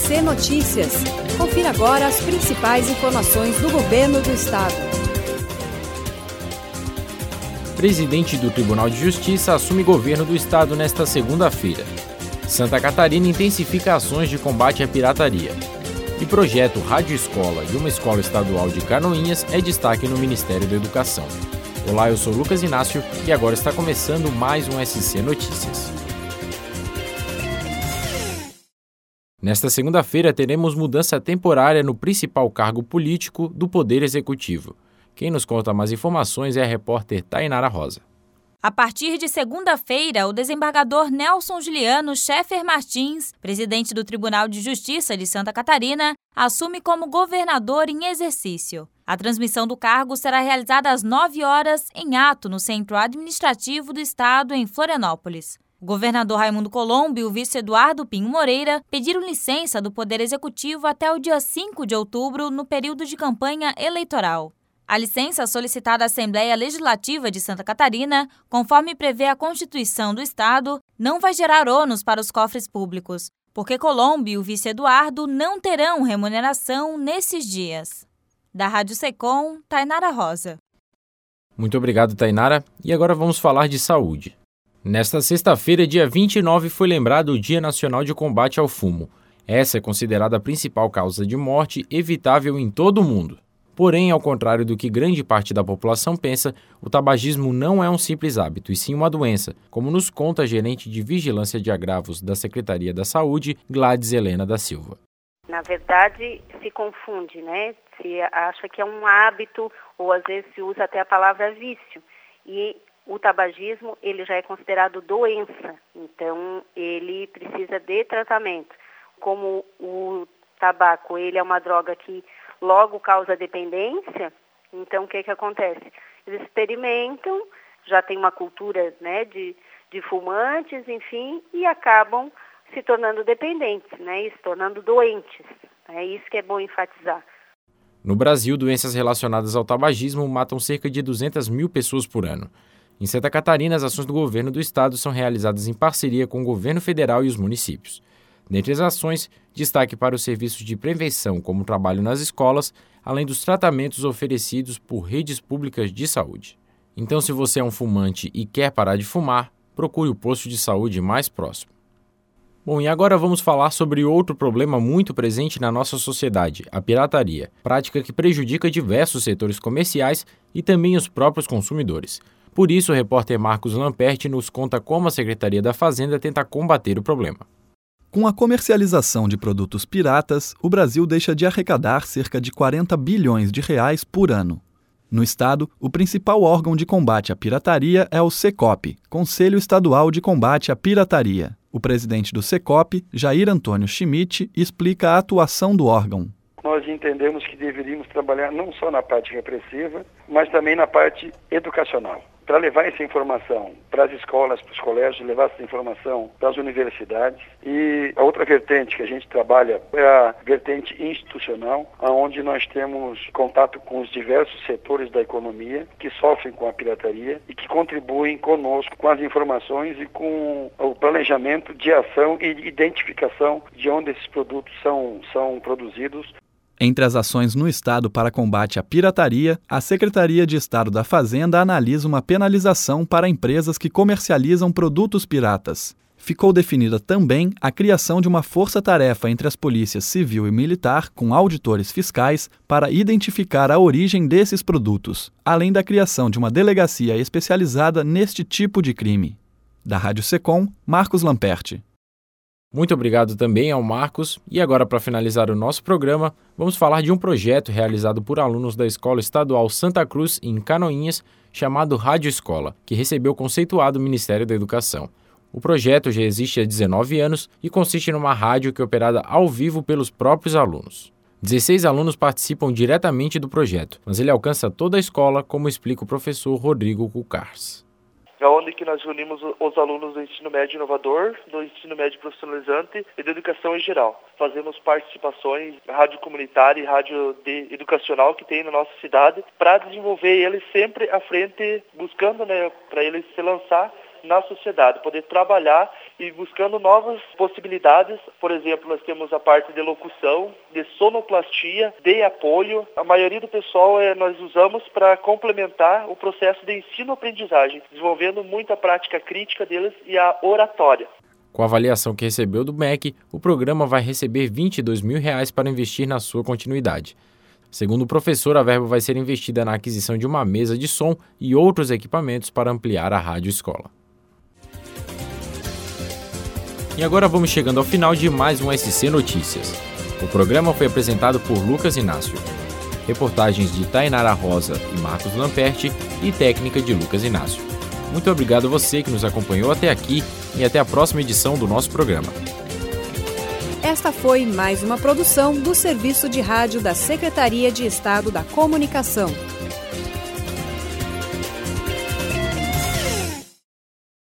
SC Notícias. Confira agora as principais informações do governo do estado. Presidente do Tribunal de Justiça assume governo do estado nesta segunda-feira. Santa Catarina intensifica ações de combate à pirataria. E projeto Rádio Escola de uma escola estadual de Canoinhas é destaque no Ministério da Educação. Olá, eu sou Lucas Inácio e agora está começando mais um SC Notícias. Nesta segunda-feira teremos mudança temporária no principal cargo político do Poder Executivo. Quem nos conta mais informações é a repórter Tainara Rosa. A partir de segunda-feira, o desembargador Nelson Juliano Scheffer Martins, presidente do Tribunal de Justiça de Santa Catarina, assume como governador em exercício. A transmissão do cargo será realizada às 9 horas em ato no Centro Administrativo do Estado, em Florianópolis. O governador Raimundo Colombo e o vice Eduardo Pinho Moreira pediram licença do Poder Executivo até o dia 5 de outubro, no período de campanha eleitoral. A licença solicitada à Assembleia Legislativa de Santa Catarina, conforme prevê a Constituição do Estado, não vai gerar ônus para os cofres públicos, porque Colombo e o vice Eduardo não terão remuneração nesses dias. Da Rádio Secom, Tainara Rosa. Muito obrigado, Tainara. E agora vamos falar de saúde. Nesta sexta-feira, dia 29, foi lembrado o Dia Nacional de Combate ao Fumo. Essa é considerada a principal causa de morte evitável em todo o mundo. Porém, ao contrário do que grande parte da população pensa, o tabagismo não é um simples hábito, e sim uma doença, como nos conta a gerente de Vigilância de Agravos da Secretaria da Saúde, Gladys Helena da Silva. Na verdade, se confunde, né? Se acha que é um hábito, ou às vezes se usa até a palavra vício. E o tabagismo, ele já é considerado doença, então ele precisa de tratamento. Como o tabaco, ele é uma droga que logo causa dependência, então o que acontece? Eles experimentam, já tem uma cultura, né, de fumantes, enfim, e acabam se tornando dependentes, né, e se tornando doentes. É isso que é bom enfatizar. No Brasil, doenças relacionadas ao tabagismo matam cerca de 200 mil pessoas por ano. Em Santa Catarina, as ações do governo do estado são realizadas em parceria com o governo federal e os municípios. Dentre as ações, destaque para os serviços de prevenção, como o trabalho nas escolas, além dos tratamentos oferecidos por redes públicas de saúde. Então, se você é um fumante e quer parar de fumar, procure o posto de saúde mais próximo. Bom, e agora vamos falar sobre outro problema muito presente na nossa sociedade, a pirataria, prática que prejudica diversos setores comerciais e também os próprios consumidores. Por isso, o repórter Marcos Lamperti nos conta como a Secretaria da Fazenda tenta combater o problema. Com a comercialização de produtos piratas, o Brasil deixa de arrecadar cerca de 40 bilhões de reais por ano. No estado, o principal órgão de combate à pirataria é o SECOP, Conselho Estadual de Combate à Pirataria. O presidente do SECOP, Jair Antônio Schmidt, explica a atuação do órgão. Nós entendemos que deveríamos trabalhar não só na parte repressiva, mas também na parte educacional. Para levar essa informação para as escolas, para os colégios, levar essa informação para as universidades. E a outra vertente que a gente trabalha é a vertente institucional, onde nós temos contato com os diversos setores da economia que sofrem com a pirataria e que contribuem conosco com as informações e com o planejamento de ação e identificação de onde esses produtos são produzidos. Entre as ações no estado para combate à pirataria, a Secretaria de Estado da Fazenda analisa uma penalização para empresas que comercializam produtos piratas. Ficou definida também a criação de uma força-tarefa entre as polícias civil e militar, com auditores fiscais, para identificar a origem desses produtos, além da criação de uma delegacia especializada neste tipo de crime. Da Rádio Secom, Marcos Lamperti. Muito obrigado também ao Marcos. E agora, para finalizar o nosso programa, vamos falar de um projeto realizado por alunos da Escola Estadual Santa Cruz, em Canoinhas, chamado Rádio Escola, que recebeu o conceituado Ministério da Educação. O projeto já existe há 19 anos e consiste numa rádio que é operada ao vivo pelos próprios alunos. 16 alunos participam diretamente do projeto, mas ele alcança toda a escola, como explica o professor Rodrigo Cucars. onde que nós reunimos os alunos do ensino médio inovador, do ensino médio profissionalizante e da educação em geral. Fazemos participações rádio comunitária e rádio educacional que tem na nossa cidade para desenvolver eles sempre à frente, buscando para eles se lançar na sociedade, poder trabalhar e buscando novas possibilidades. Por exemplo, nós temos a parte de locução, de sonoplastia, de apoio. A maioria do pessoal nós usamos para complementar o processo de ensino-aprendizagem, desenvolvendo muita prática crítica deles e a oratória. Com a avaliação que recebeu do MEC, o programa vai receber R$ 22 mil para investir na sua continuidade. Segundo o professor, a verba vai ser investida na aquisição de uma mesa de som e outros equipamentos para ampliar a rádio escola. E agora vamos chegando ao final de mais um SC Notícias. O programa foi apresentado por Lucas Inácio. Reportagens de Tainara Rosa e Marcos Lamperti e técnica de Lucas Inácio. Muito obrigado a você que nos acompanhou até aqui e até a próxima edição do nosso programa. Esta foi mais uma produção do Serviço de Rádio da Secretaria de Estado da Comunicação.